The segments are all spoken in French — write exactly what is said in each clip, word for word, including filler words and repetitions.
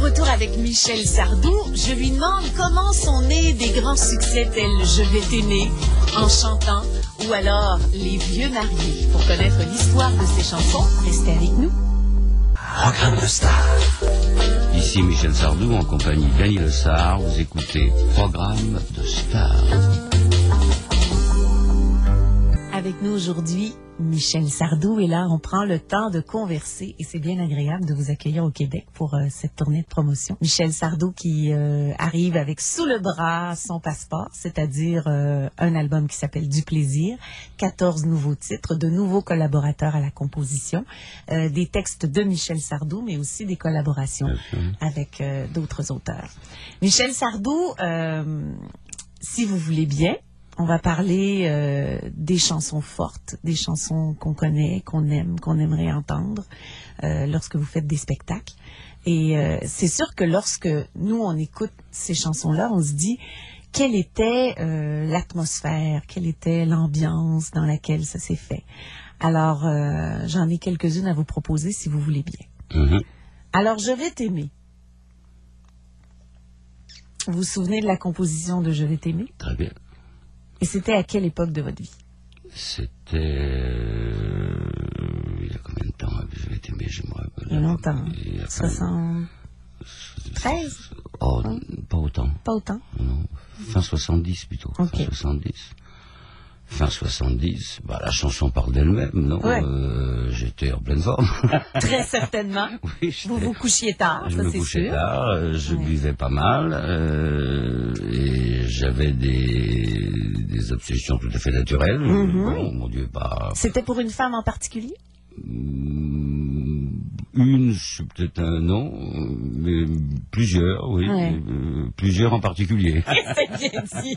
retour avec Michel Sardou. Je lui demande comment sont nés des grands succès tels Je vais t'aimer, En chantant, ou alors Les vieux mariés. Pour connaître l'histoire de ces chansons, restez avec nous. Programme de Star. Ici Michel Sardou en compagnie d'Annie Le Sar. Vous écoutez Programme de Star. Avec nous aujourd'hui, Michel Sardou. Et là, on prend le temps de converser et c'est bien agréable de vous accueillir au Québec pour euh, cette tournée de promotion. Michel Sardou qui euh, arrive avec sous le bras son passeport, c'est-à-dire euh, un album qui s'appelle Du plaisir, quatorze nouveaux titres, de nouveaux collaborateurs à la composition, euh, des textes de Michel Sardou, mais aussi des collaborations mm-hmm. avec euh, d'autres auteurs. Michel Sardou, euh, si vous voulez bien, on va parler euh, des chansons fortes, des chansons qu'on connaît, qu'on aime, qu'on aimerait entendre euh, lorsque vous faites des spectacles. Et euh, c'est sûr que lorsque nous, on écoute ces chansons-là, on se dit quelle était euh, l'atmosphère, quelle était l'ambiance dans laquelle ça s'est fait. Alors, euh, j'en ai quelques-unes à vous proposer si vous voulez bien. Mm-hmm. Alors, Je vais t'aimer. Vous vous souvenez de la composition de Je vais t'aimer? Très bien. Et c'était à quelle époque de votre vie? C'était... Euh, il y a combien de temps que Je vais t'aimer, je me rappelle. Il y a longtemps. Il y a soixante-treize? Oh, hein? Pas autant. Pas autant? Non, fin soixante-dix plutôt. Okay. Fin soixante-dix. Fin soixante-dix, bah, la chanson parle d'elle-même, non? Ouais. euh, J'étais en pleine forme. Très certainement. Oui, vous vous couchiez tard, je ça me c'est couchais sûr. tard, euh, je ouais. buvais pas mal, euh, et j'avais des, des obsessions tout à fait naturelles. Mm-hmm. Bon, mon Dieu, pas... C'était pour une femme en particulier? Une, c'est peut-être un nom, mais plusieurs, oui. Ouais. Euh, plusieurs en particulier. C'est bien dit.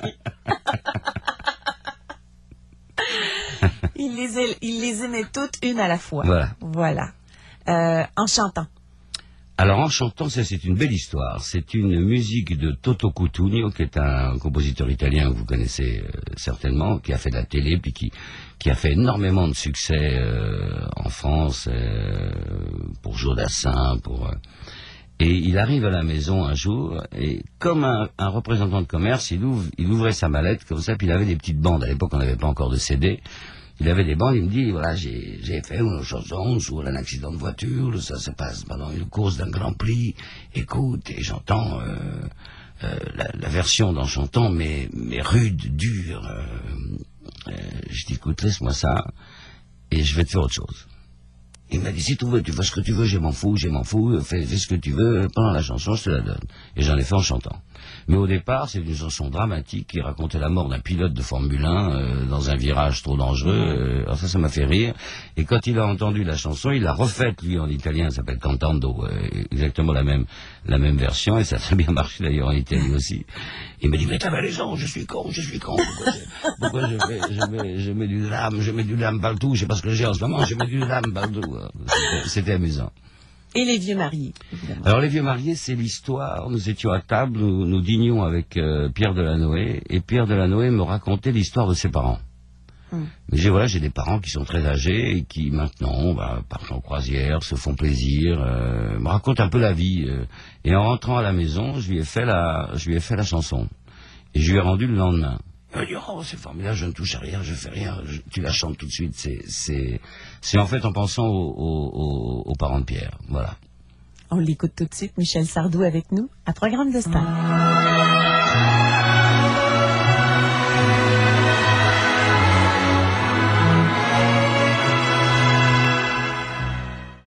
Il les, il les aimait toutes une à la fois. Voilà. Voilà. Euh, en chantant. Alors, en chantant, ça, c'est une belle histoire. C'est une musique de Toto Cutugno, qui est un compositeur italien que vous connaissez euh, certainement, qui a fait de la télé, puis qui, qui a fait énormément de succès euh, en France, euh, pour Jodassin, pour... Euh, et il arrive à la maison un jour, et comme un, un représentant de commerce, il, ouvre, il ouvrait sa mallette comme ça, puis il avait des petites bandes. À l'époque, on n'avait pas encore de C D. Il avait des bandes, il me dit, voilà, j'ai, j'ai fait une chanson sur un accident de voiture, ça se passe pendant une course d'un Grand Prix, écoute, et j'entends euh, euh, la, la version d'en chantant, mais, mais rude, dure. Euh, euh, je dis, écoute, laisse-moi ça, et je vais te faire autre chose. Il m'a dit, si tu veux, tu fais ce que tu veux, je m'en fous, je m'en fous, fais, fais ce que tu veux, pendant la chanson, je te la donne. Et j'en ai fait en chantant. Mais au départ, c'est une chanson dramatique qui racontait la mort d'un pilote de Formule un euh, dans un virage trop dangereux. Euh, alors ça, ça m'a fait rire. Et quand il a entendu la chanson, il l'a refaite, lui, en italien, ça s'appelle Cantando, euh, exactement la même, la même version, et ça a très bien marché d'ailleurs en Italie aussi. Il m'a dit, mais t'avais raison, je suis con, je suis con. Pourquoi je, pourquoi je, mets, je, mets, je mets du lame, je mets du lame partout, je sais pas ce que j'ai en ce moment, je mets du lame partout. C'était, c'était amusant. Et Les vieux mariés, évidemment. Alors, Les vieux mariés, c'est l'histoire. Nous étions à table, nous, nous dînions avec euh, Pierre Delanoë, et Pierre Delanoë me racontait l'histoire de ses parents. Hum. Mais j'ai, voilà, j'ai des parents qui sont très âgés et qui, maintenant, bah, partent en croisière, se font plaisir, euh, me racontent un peu la vie. Euh, et en rentrant à la maison, je lui ai fait la, je lui ai fait la chanson. Et je lui ai rendu le lendemain. Il m'a dit, oh, c'est formidable, je ne touche à rien, je fais rien, je, tu la chantes tout de suite. C'est, c'est, c'est en fait en pensant aux, aux, aux parents de Pierre. Voilà. On l'écoute tout de suite, Michel Sardou avec nous, à Programme de Star.